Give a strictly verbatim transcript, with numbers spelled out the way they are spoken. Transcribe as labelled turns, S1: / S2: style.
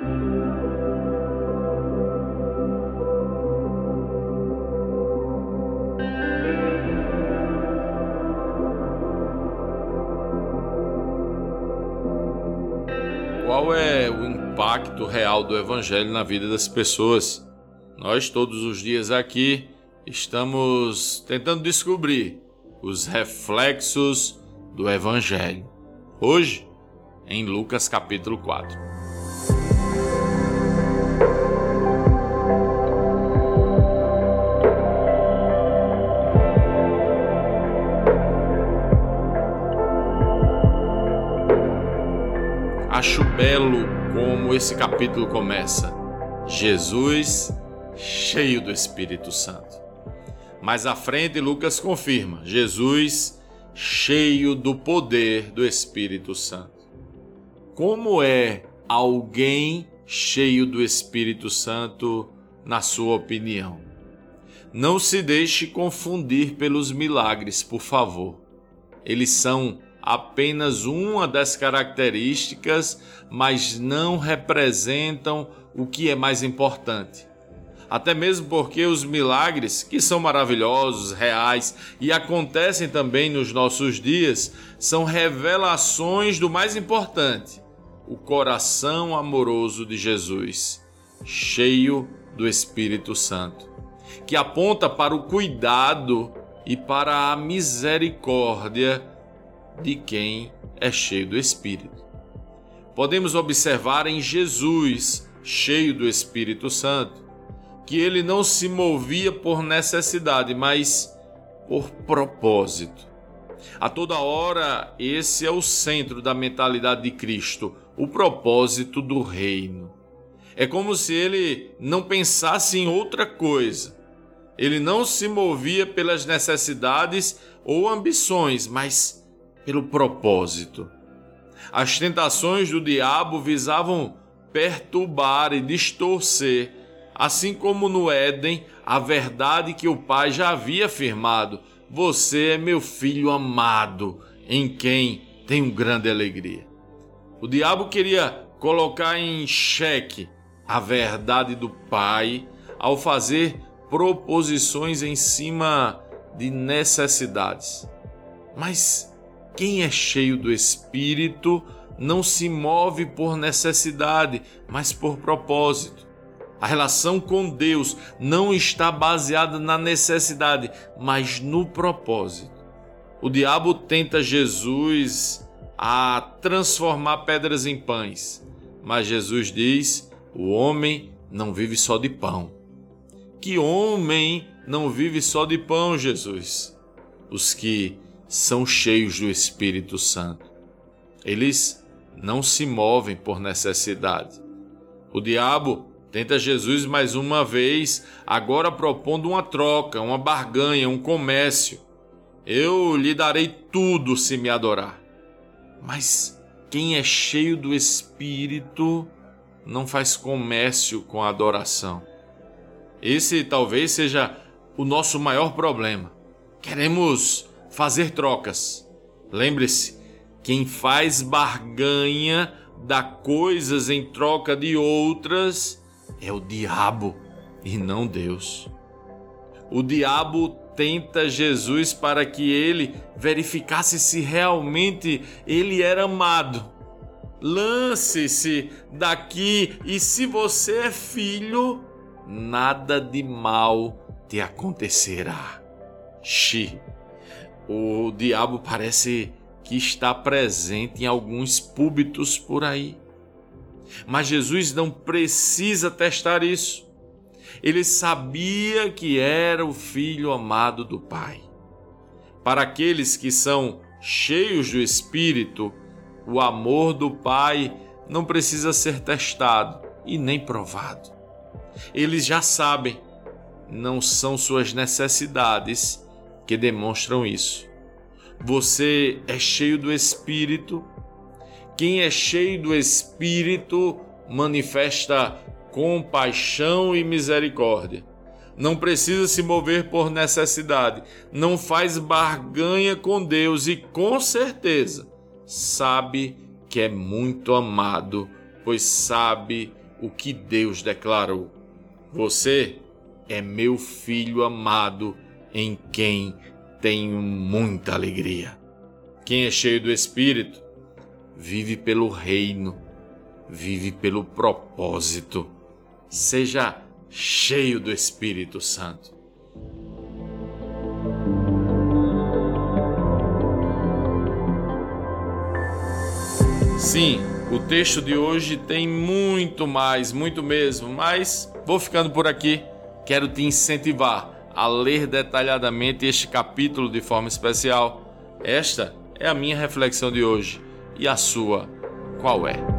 S1: Qual é o impacto real do Evangelho na vida das pessoas? Nós, todos os dias aqui, estamos tentando descobrir os reflexos do Evangelho. Hoje, em Lucas capítulo quatro. Acho belo como esse capítulo começa. Jesus cheio do Espírito Santo. Mais à frente, Lucas confirma. Jesus cheio do poder do Espírito Santo. Como é alguém cheio do Espírito Santo, na sua opinião? Não se deixe confundir pelos milagres, por favor. Eles são apenas uma das características, mas não representam o que é mais importante. Até mesmo porque os milagres, que são maravilhosos, reais e acontecem também nos nossos dias, são revelações do mais importante, o coração amoroso de Jesus, cheio do Espírito Santo, que aponta para o cuidado e para a misericórdia de quem é cheio do Espírito. Podemos observar em Jesus, cheio do Espírito Santo, que ele não se movia por necessidade, mas por propósito. A toda hora, esse é o centro da mentalidade de Cristo, o propósito do reino. É como se ele não pensasse em outra coisa. Ele não se movia pelas necessidades ou ambições, mas pelo propósito. As tentações do diabo visavam perturbar e distorcer, assim como no Éden, a verdade que o Pai já havia afirmado: você é meu filho amado, em quem tenho grande alegria. O diabo queria colocar em xeque a verdade do Pai ao fazer proposições em cima de necessidades. Mas quem é cheio do Espírito não se move por necessidade, mas por propósito. A relação com Deus não está baseada na necessidade, mas no propósito. O diabo tenta Jesus a transformar pedras em pães, mas Jesus diz: o homem não vive só de pão. Que homem não vive só de pão, Jesus? Os que são cheios do Espírito Santo. Eles não se movem por necessidade. O diabo tenta Jesus mais uma vez, agora propondo uma troca, uma barganha, um comércio. Eu lhe darei tudo se me adorar. Mas quem é cheio do Espírito não faz comércio com a adoração. Esse talvez seja o nosso maior problema. Queremos fazer trocas. Lembre-se, quem faz barganha dá coisas em troca de outras é o diabo e não Deus. O diabo tenta Jesus para que ele verificasse se realmente ele era amado. Lance-se daqui e se você é filho, nada de mal te acontecerá. Xi. O diabo parece que está presente em alguns púlpitos por aí. Mas Jesus não precisa testar isso. Ele sabia que era o Filho amado do Pai. Para aqueles que são cheios do Espírito, o amor do Pai não precisa ser testado e nem provado. Eles já sabem, não são suas necessidades que demonstram isso. Você é cheio do Espírito. Quem é cheio do Espírito manifesta compaixão e misericórdia. Não precisa se mover por necessidade. Não faz barganha com Deus e, com certeza, sabe que é muito amado, pois sabe o que Deus declarou: você é meu filho amado, em quem tenho muita alegria. Quem é cheio do Espírito vive pelo reino, vive pelo propósito. Seja cheio do Espírito Santo. Sim, o texto de hoje tem muito mais, muito mesmo, mas vou ficando por aqui. Quero te incentivar a ler detalhadamente este capítulo de forma especial. Esta é a minha reflexão de hoje. E a sua, qual é?